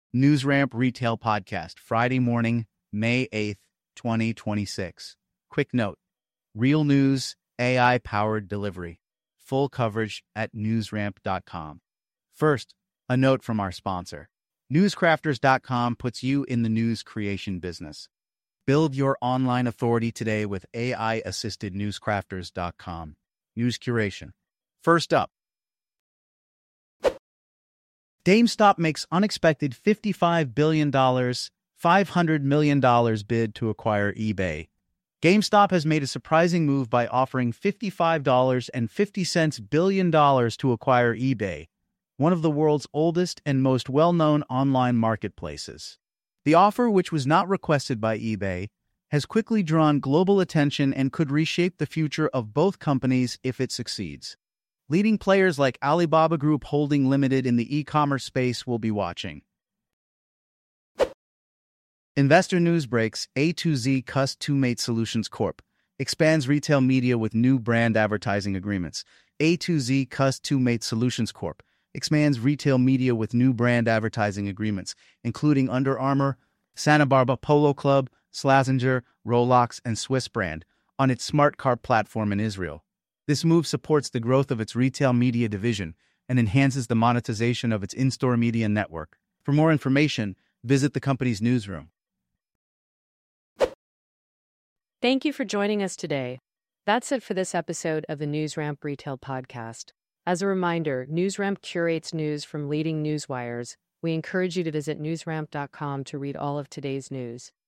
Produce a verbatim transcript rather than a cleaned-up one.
NewsRamp Retail Podcast, Friday morning, May eighth, twenty twenty-six. Quick note: real news, A I-powered delivery. Full coverage at newsramp dot com. First, a note from our sponsor. newscrafters dot com puts you in the news creation business. Build your online authority today with A I-assisted newscrafters dot com. News curation. First up, GameStop makes unexpected fifty-five billion dollars, five hundred million dollars bid to acquire eBay. GameStop has made a surprising move by offering fifty-five dollars and fifty cents billion dollars to acquire eBay, one of the world's oldest and most well-known online marketplaces. The offer, which was not requested by eBay, has quickly drawn global attention and could reshape the future of both companies if it succeeds. Leading players like Alibaba Group Holding Limited in the e-commerce space will be watching. Investor news breaks: A to Z Cust2Mate Solutions Corp expands retail media with new brand advertising agreements. A to Z Cust2Mate Solutions Corp expands retail media with new brand advertising agreements, including Under Armour, Santa Barbara Polo Club, Slazenger, Rolex, and Swiss Brand, on its Smart Cart platform in Israel. This move supports the growth of its retail media division and enhances the monetization of its in-store media network. For more information, visit the company's newsroom. Thank you for joining us today. That's it for this episode of the NewsRamp Retail Podcast. As a reminder, NewsRamp curates news from leading newswires. We encourage you to visit newsramp dot com to read all of today's news.